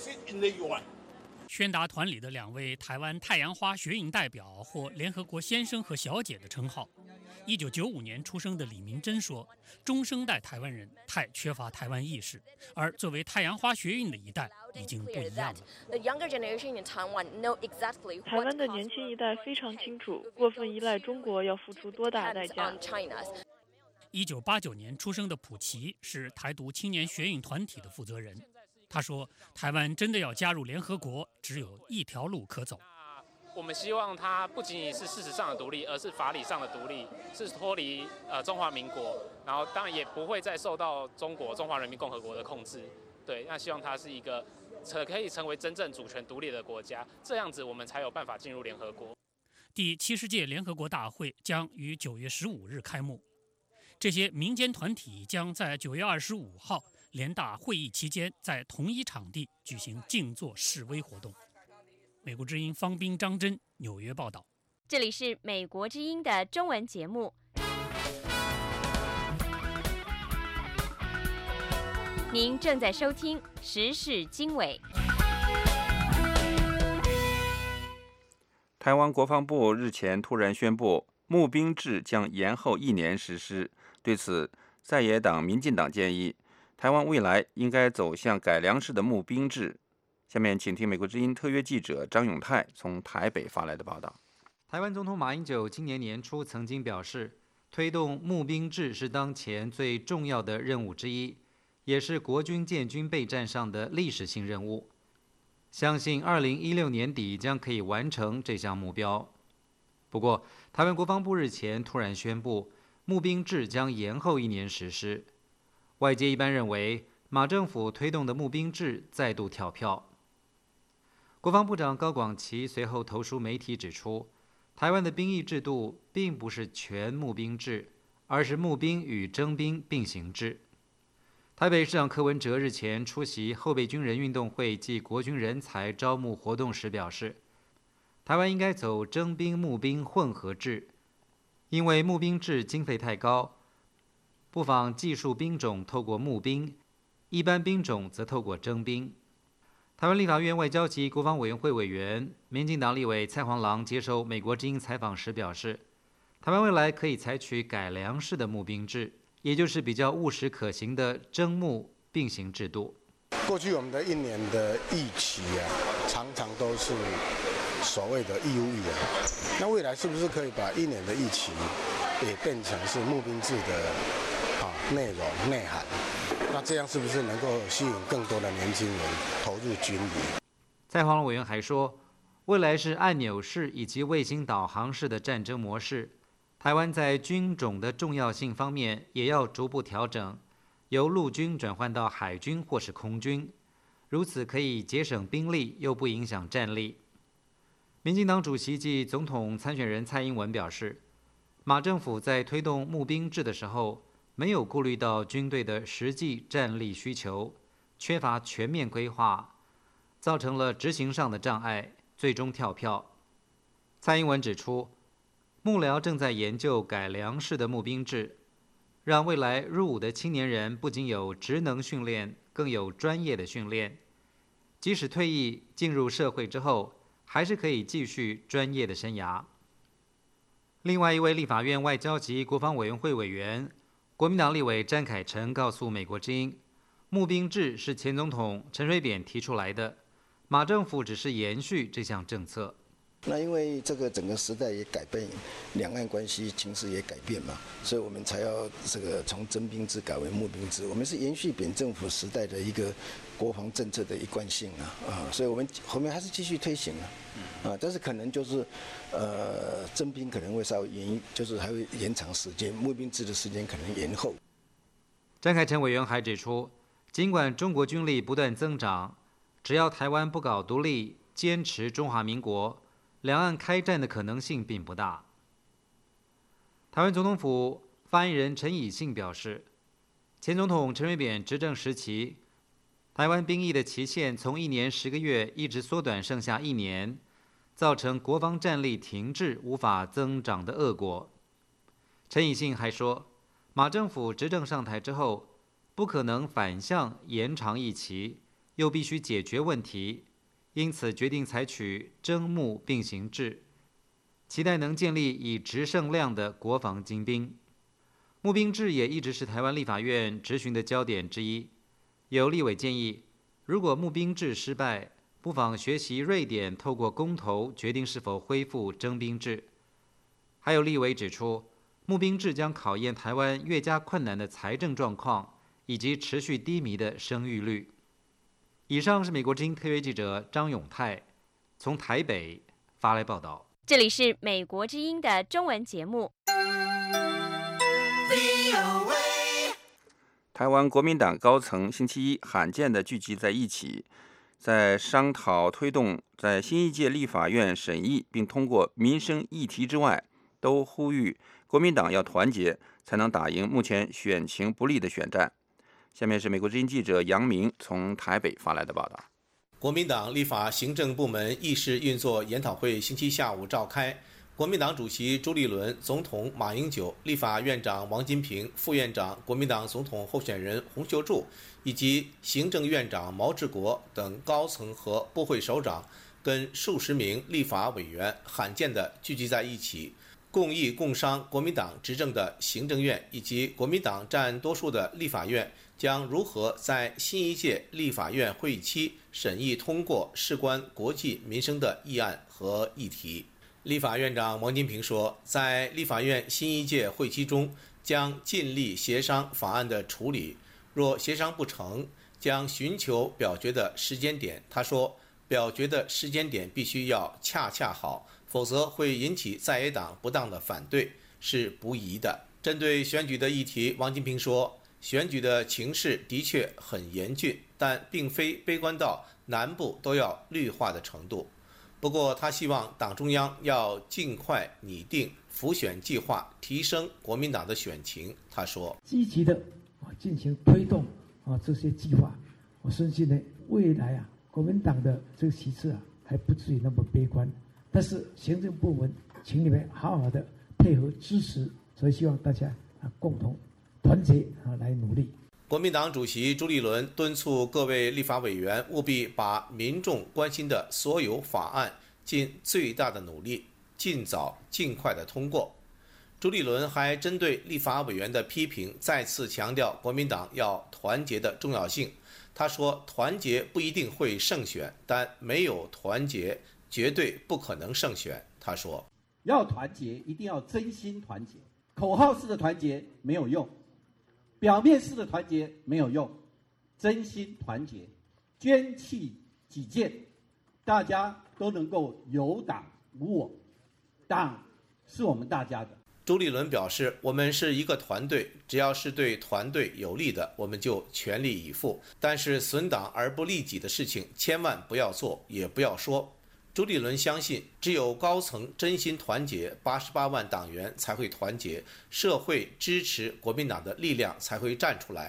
宣达团里的两位台湾太阳花学运代表获联合国先生和小姐的称号。一九九五年出生的李明珍说，中生代台湾人太缺乏台湾意识，而作为太阳花学运的一代已经不一样了。 台湾的年轻一代非常清楚，过分依赖中国要付出多大代价。 一九八九年出生的普奇是台独青年学运团体的负责人。他说，台湾真的要加入联合国，只有一条路可走。 我们希望它不仅仅是事实上的独立，而是法理上的独立，是脱离呃中华民国，然后当然也不会再受到中国中华人民共和国的控制。对，那希望它是一个可以成为真正主权独立的国家，这样子我们才有办法进入联合国。 第七十届联合国大会将于九月十五日开幕。这些民间团体将在九月二十五号联大会议期间，在同一场地举行静坐示威活动。美国之音方斌、张真纽约报道。 这里是美国之音的中文节目。您正在收听时事经纬。 台湾国防部日前突然宣布，募兵制将延后一年实施。对此，在野党民进党建议，台湾未来应该走向改良式的募兵制。下面请听美国之音特约记者张永泰从台北发来的报道。 台湾总统马英九今年年初曾经表示，推动募兵制是当前最重要的任务之一，也是国军建军备战上的历史性任务。相信二零一六年底将可以完成这项目标。不过，台湾国防部日前突然宣布，募兵制将延后一年实施。外界一般认为，马政府推动的募兵制再度跳票。国防部长高广齐随后投书媒体指出，台湾的兵役制度并不是全募兵制，而是募兵与征兵并行制。台北市长柯文哲日前出席后备军人运动会暨国军人才招募活动时表示，台湾应该走征兵募兵混合制，因为募兵制经费太高，不妨技术兵种透过募兵，一般兵种则透过征兵。台湾立法院外交及国防委员会委员、民进党立委蔡黄郎接受美国之音采访时表示，台湾未来可以采取改良式的募兵制，也就是比较务实可行的征募并行制度。 过去我们的一年的役期啊，常常都是所谓的义务役啊，那未来是不是可以把一年的役期也变成是募兵制的啊内容内涵？那这样是不是能够吸引更多的年轻人投入军旅？ 蔡黄郎委员还说，未来是按钮式以及卫星导航式的战争模式，台湾在军种的重要性方面也要逐步调整，由陆军转换到海军或是空军，如此可以节省兵力，又不影响战力。民进党主席暨总统参选人蔡英文表示，马政府在推动募兵制的时候，没有顾虑到军队的实际战力需求，缺乏全面规划， 造成了执行上的障碍，最终跳票。蔡英文指出，幕僚正在研究改良式的募兵制，让未来入伍的青年人不仅有职能训练，更有专业的训练，即使退役进入社会之后，还是可以继续专业的生涯。另外一位立法院外交及国防委员会委员，国民党立委詹凯成告诉美国之音，募兵制是前总统陈水扁提出来的，马政府只是延续这项政策。 那因为这个整个时代也改变，两岸关系情势也改变嘛，所以我们才要这个从征兵制改为募兵制。我们是延续扁政府时代的一个国防政策的一贯性啊啊，所以我们后面还是继续推行啊啊，但是可能就是呃征兵可能会稍微延，就是还会延长时间，募兵制的时间可能延后。 詹凯成委员还指出，尽管中国军力不断增长，只要台湾不搞独立，坚持中华民国，两岸开战的可能性并不大。台湾总统府发言人陈以信表示，前总统陈水扁执政时期，台湾兵役的期限从一年十个月一直缩短剩下一年，造成国防战力停滞无法增长的恶果。陈以信还说，马政府执政上台之后，不可能反向延长役期，又必须解决问题，因此决定采取征募并行制，期待能建立以质胜量的国防精兵。募兵制也一直是台湾立法院质询的焦点之一。有立委建议，如果募兵制失败，不妨学习瑞典透过公投决定是否恢复征兵制。还有立委指出，募兵制将考验台湾越加困难的财政状况，以及持续低迷的生育率。以上是美国之音特约记者张永泰从台北发来报道。 这里是美国之音的中文节目。 台湾国民党高层星期一罕见地聚集在一起，在商讨推动在新一届立法院审议并通过民生议题之外，都呼吁国民党要团结，才能打赢目前选情不利的选战。下面是美国之音记者杨明从台北发来的报道。 国民党立法行政部门议事运作研讨会星期下午召开，国民党主席朱立伦、总统马英九、立法院长王金平、副院长国民党总统候选人洪秀柱以及行政院长毛治国等高层和部会首长，跟数十名立法委员罕见地聚集在一起，共议共商国民党执政的行政院以及国民党占多数的立法院将如何在新一届立法院会期审议通过事关国计民生的议案和议题。立法院长王金平说，在立法院新一届会期中将尽力协商法案的处理，若协商不成，将寻求表决的时间点。他说，表决的时间点必须要恰恰好，否则会引起在野党不当的反对，是不宜的。针对选举的议题，王金平说，选举的情势的确很严峻，但并非悲观到南部都要绿化的程度。不过他希望党中央要尽快拟定辅选计划，提升国民党的选情。他说， 积极的进行推动啊这些计划，我相信呢，未来啊国民党的这个席次啊还不至于那么悲观。但是行政部门请你们好好的配合支持，所以希望大家啊共同团结啊来努力。 国民党主席朱立伦敦促各位立法委员务必把民众关心的所有法案尽最大的努力，尽早尽快的通过。朱立伦还针对立法委员的批评，再次强调国民党要团结的重要性。他说，团结不一定会胜选，但没有团结绝对不可能胜选。他说， 要团结一定要真心团结，口号式的团结没有用，表面式的团结没有用，真心团结，捐弃己见，大家都能够有党无我，党是我们大家的。 朱立伦表示，我们是一个团队，只要是对团队有利的，我们就全力以赴，但是损党而不利己的事情千万不要做，也不要说。朱立伦相信，只有高层真心团结，八十八万党员才会团结，社会支持国民党的力量才会站出来，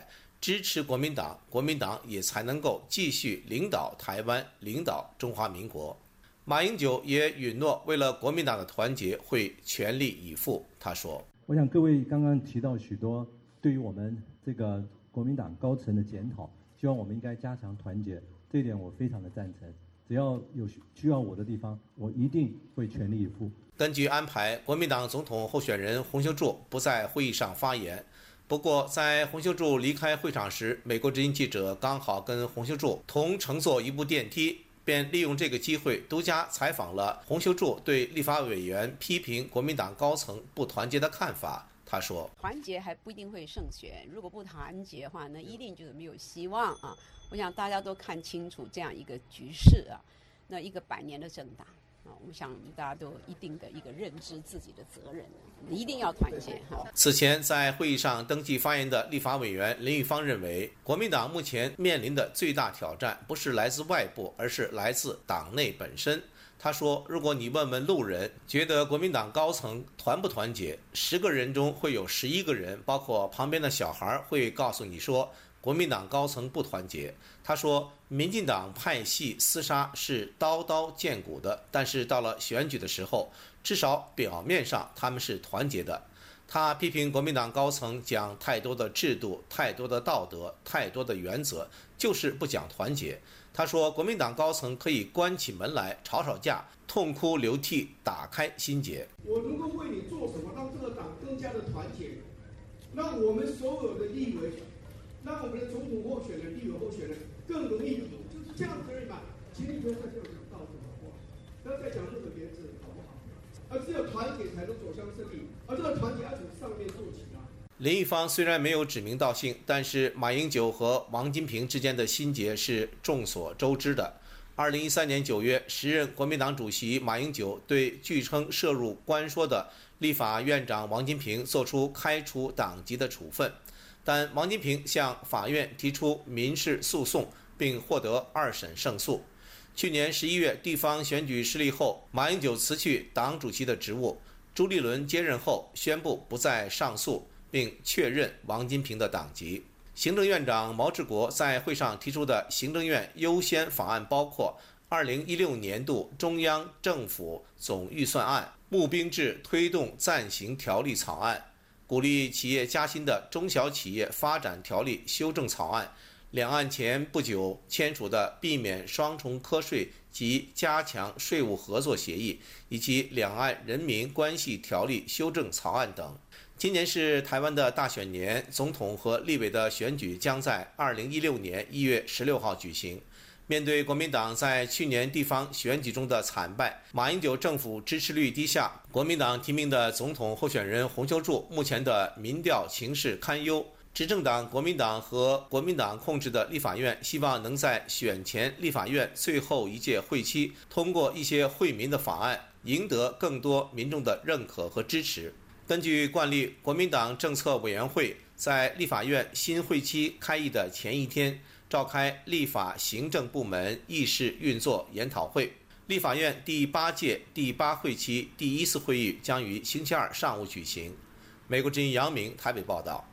支持国民党，国民党也才能够继续领导台湾，领导中华民国。马英九也允诺，为了国民党的团结，会全力以赴。他说：“ 我想各位刚刚提到许多对于我们这个国民党高层的检讨，希望我们应该加强团结，这一点我非常的赞成。只要有需要我的地方，我一定会全力以赴。” 根据安排，国民党总统候选人洪秀柱不在会议上发言。不过，在洪秀柱离开会场时，美国之音记者刚好跟洪秀柱同乘坐一部电梯，便利用这个机会独家采访了洪秀柱对立法委员批评国民党高层不团结的看法。他说：“ 团结还不一定会胜选，如果不团结的话，那一定就是没有希望啊！我想大家都看清楚这样一个局势啊，那一个百年的政党。”啊，我想大家都有一定的一个认知自己的责任，一定要团结哈。 此前在会议上登记发言的立法委员林玉芳认为，国民党目前面临的最大挑战不是来自外部，而是来自党内本身。他说，如果你问问路人，觉得国民党高层团不团结，十个人中会有十一个人，包括旁边的小孩，会告诉你说国民党高层不团结。他说，民进党派系厮杀是刀刀见骨的，但是到了选举的时候，至少表面上他们是团结的。他批评国民党高层讲太多的制度、太多的道德、太多的原则，就是不讲团结。他说，国民党高层可以关起门来吵吵架，痛哭流涕，打开心结。 我能够为你做什么，让这个党更加的团结，让我们所有的立委，让我们的总统候选人、立委候选人更容易，就是这样子而已嘛。请你不要再给我讲道德好不好？不要再讲任何原则好不好？而只有团结才能走向胜利，而这个团结要从上面做起啊。 林玉芳虽然没有指名道姓，但是马英九和王金平之间的心结是众所周知的。二零一三年九月，时任国民党主席马英九对据称涉入关说的立法院长王金平作出开除党籍的处分，但王金平向法院提出民事诉讼，并获得二审胜诉。去年十一月地方选举失利后，马英九辞去党主席的职务，朱立伦接任后宣布不再上诉，并确认王金平的党籍。行政院长毛治国在会上提出的行政院优先法案包括二零一六年度中央政府总预算案、募兵制推动暂行条例草案、鼓励企业加薪的中小企业发展条例修正草案、两岸前不久签署的避免双重课税及加强税务合作协议，以及两岸人民关系条例修正草案等。今年是台湾的大选年，总统和立委的选举将在二零一六年一月十六号举行。面对国民党在去年地方选举中的惨败，马英九政府支持率低下，国民党提名的总统候选人洪秀柱目前的民调情势堪忧。执政党国民党和国民党控制的立法院希望能在选前立法院最后一届会期通过一些惠民的法案，赢得更多民众的认可和支持。根据惯例，国民党政策委员会在立法院新会期开议的前一天召开立法行政部门议事运作研讨会。立法院第八届第八会期第一次会议将于星期二上午举行。美国之音杨明台北报道。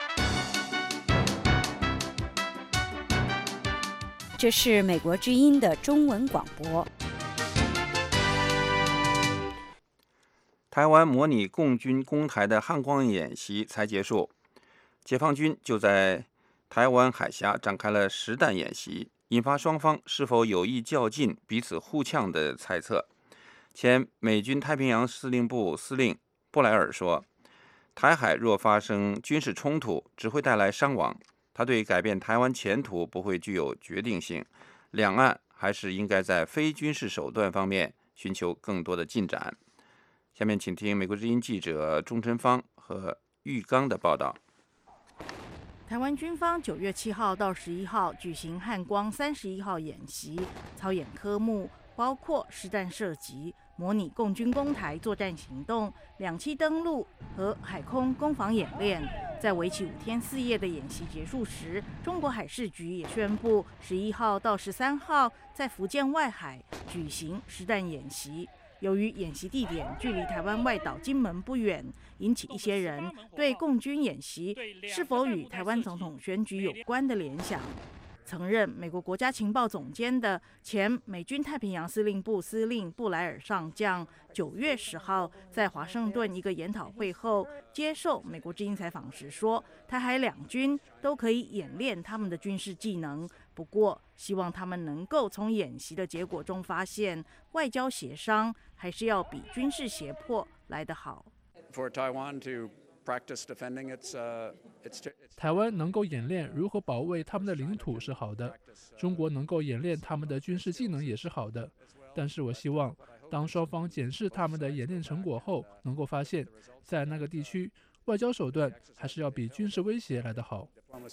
这是美国之音的中文广播。 台湾模拟共军攻台的汉光演习才结束，解放军就在台湾海峡展开了实弹演习，引发双方是否有意较劲、彼此互呛的猜测。前美军太平洋司令部司令布莱尔说，台海若发生军事冲突，只会带来伤亡。他对改变台湾前途不会具有决定性，两岸还是应该在非军事手段方面寻求更多的进展。下面请听美国之音记者钟晨芳和玉刚的报道。 台湾军方九月七号到十一号举行汉光三十一号演习，操演科目包括实弹射击、模拟共军攻台作战行动、两栖登陆和海空攻防演练。在为期五天四夜的演习结束时，中国海事局也宣布，十一号到十三号在福建外海举行实弹演习。 由于演习地点距离台湾外岛金门不远，引起一些人对共军演习是否与台湾总统选举有关的联想。曾任美国国家情报总监的前美军太平洋司令部司令布莱尔上将，九月十号在华盛顿一个研讨会后接受美国之音采访时说，台海两军都可以演练他们的军事技能，不过希望他们能够从演习的结果中发现，外交协商还是要比军事胁迫来得好。 For Taiwan to practice defending its, uh, its... 台湾能够演练如何保卫他们的领土是好的，中国能够演练他们的军事技能也是好的。但是我希望，当双方检视他们的演练成果后，能够发现，在那个地区，外交手段还是要比军事威胁来得好。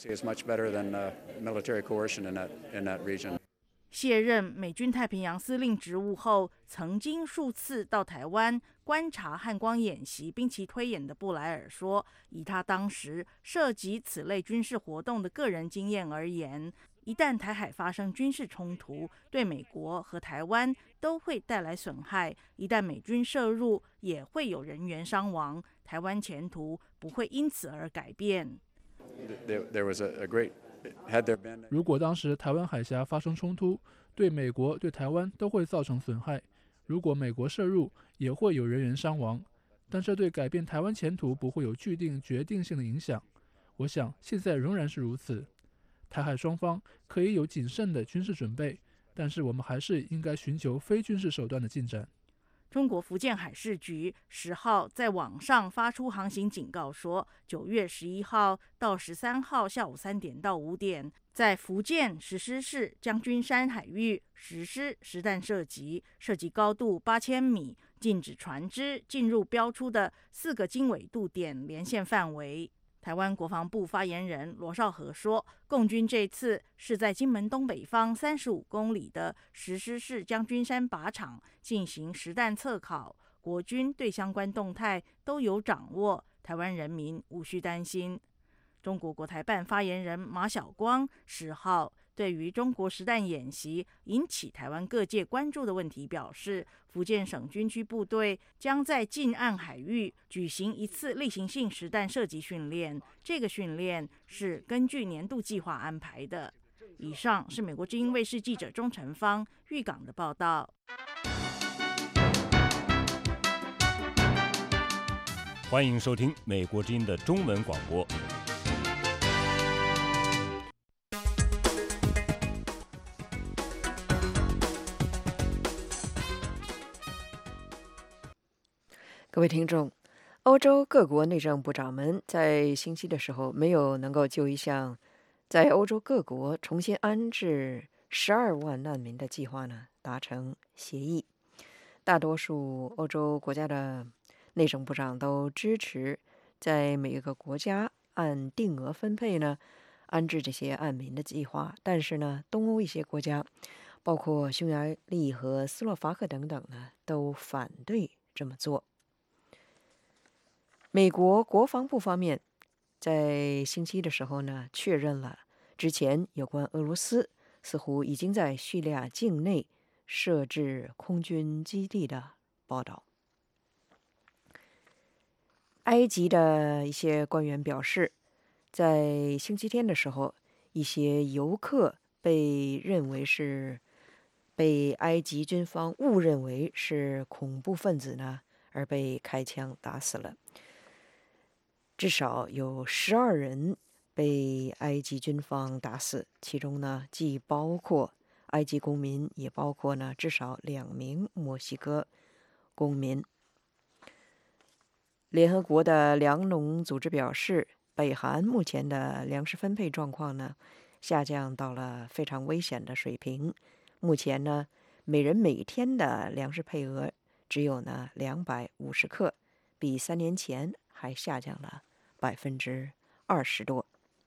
卸任美军太平洋司令职务后，曾经数次到台湾观察汉光演习并其推演的布莱尔说，以他当时涉及此类军事活动的个人经验而言，一旦台海发生军事冲突，对美国和台湾都会带来损害，一旦美军涉入，也会有人员伤亡，台湾前途不会因此而改变。 There, there was a, a great been... 如果当时台湾海峡发生冲突，对美国、对台湾都会造成损害。如果美国涉入，也会有人员伤亡，但这对改变台湾前途不会有具定决定性的影响。我想现在仍然是如此。台海双方可以有谨慎的军事准备，但是我们还是应该寻求非军事手段的进展。 中国福建海事局十号在网上发出航行警告说，九月十一号到十三号下午三点到五点，在福建石狮市将军山海域实施实弹射击，射击高度八千米，禁止船只进入标出的四个经纬度点连线范围。台湾国防部发言人罗绍和说，共军这次是在金门东北方三十五公里的石狮市将军山靶场进行实弹测考，国军对相关动态都有掌握，台湾人民无需担心。中国国台办发言人马晓光十号对于中国实弹演习引起台湾各界关注的问题表示，福建省军区部队将在近岸海域举行一次例行性实弹射击训练，这个训练是根据年度计划安排的。以上是美国之音卫视记者钟成芳预港的报道。 欢迎收听美国之音的中文广播。 各位听众，欧洲各国内政部长们在星期的时候没有能够就一项在欧洲各国重新安置十二万难民的计划呢达成协议。大多数欧洲国家的内政部长都支持在每一个国家按定额分配呢安置这些难民的计划，但是呢，东欧一些国家，包括匈牙利和斯洛伐克等等呢，都反对这么做。美国国防部方面在星期一的时候呢，确认了之前有关俄罗斯似乎已经在叙利亚境内设置空军基地的报道。埃及的一些官员表示，在星期天的时候，一些游客被认为是被埃及军方误认为是恐怖分子呢，而被开枪打死了。至少有十二人被埃及军方打死，其中呢既包括埃及公民，也包括呢至少两名墨西哥公民。联合国的粮农组织表示，北韩目前的粮食分配状况呢下降到了非常危险的水平。目前呢，每人每天的粮食配额只有呢两百五十克，比三年前还下降了百分之二十多。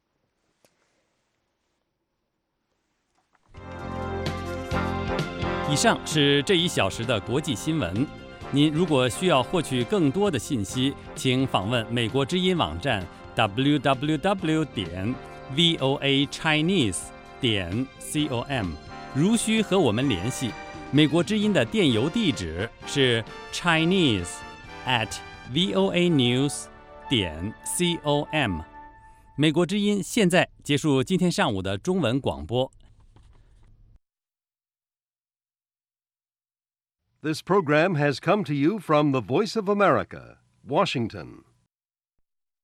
以上是这一小时的国际新闻。您如果需要获取更多的信息，请访问美国之音网站 double-u double-u double-u 点 voa chinese 点 com。如需和我们联系， 美国之音的电邮地址是 Chinese at voanews 点 com。美国之音现在结束今天上午的中文广播。 This program has come to you from the Voice of America, Washington.